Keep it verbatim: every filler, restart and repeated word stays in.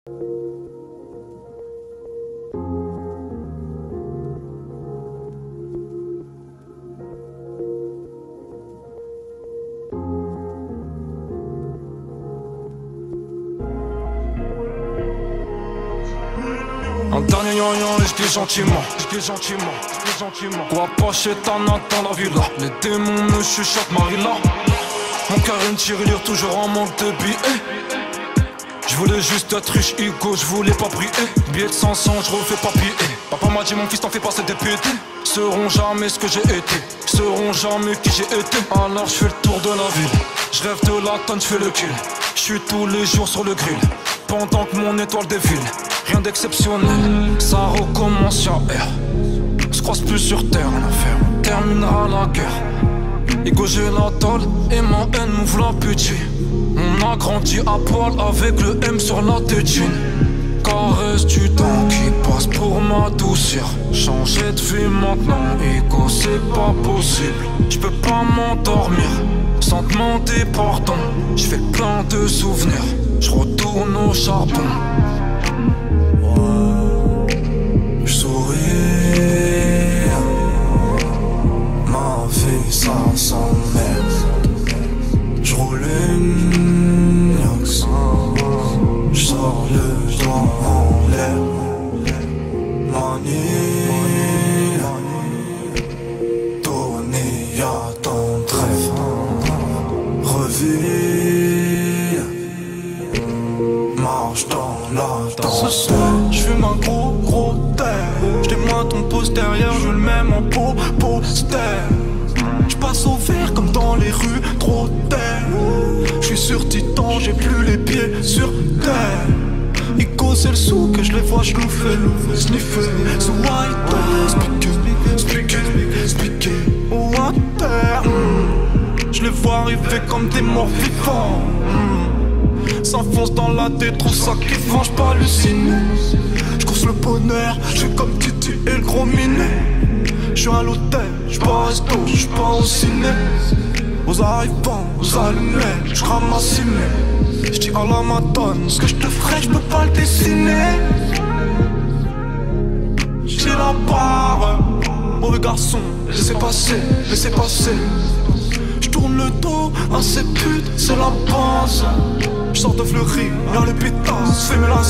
Un dernier yon et je dis gentiment, je dis gentiment, je dis gentiment. Quoi pas chez Tanat dans la villa. Les démons me chuchotent Marilla. Mon cœur une tirelire toujours en manque de billets. Je voulais juste être riche, Hugo, je voulais pas briller. Billet de cinq cents, je refais pas payer. Papa m'a dit mon fils t'en fais pas, c'est des pétés. Seront jamais ce que j'ai été, seront jamais qui j'ai été. Alors je fais le tour de la ville, je rêve de la tonne, je fais le kill. Je suis tous les jours sur le grill, pendant que mon étoile défile. Rien d'exceptionnel, ça recommence à R. On se croise plus sur terre, en affaire, on terminera la guerre. Ego j'ai la tôle et ma haine m'ouvre l'appétit. On a grandi à poil avec le M sur la tétine. Caresse du temps qui passe pour m'adoucir. Changer de vie maintenant, Ego c'est pas possible. J'peux pas m'endormir sans demander pardon. J'fais plein de souvenirs, j'retourne au charbon. J'souris, ma vie ça s'emmerde. J'roule une Yox, j'sors le doigt en l'air. Manie, tourner y'a ton trêve. Revis, marche dans la danse. Ce soir, j'fume un gros gros terre. J'témoins ton postérieur, je le mets en pot poster. J'passe au vert comme dans les rues, trop terre. J'suis sur Titan, j'ai plus les pieds sur terre. Ico c'est le sou que je les vois schnouffer, sniffer. So white, speaker, speaker, speaker. Oh à terre, mm. Je les vois arriver comme des morts vivants. Mm. S'enfonce dans la tête, trop ça qui franche pas halluciné. J'course le bonheur, j'suis comme Titi et le gros minet. J'suis à l'hôtel, j'suis pas au resto, j'suis pas au ciné. Aux arrivants, aux allumettes, j'crame ma cimée. J'dis à la madone, ce que j'te ferais, j'peux pas le dessiner. J'ai la barre, mauvais garçon, laissez passer, laissez passer. J'tourne le dos à ces putes, c'est la base. J'sors de Fleury, y'a les pétasses, fais-moi la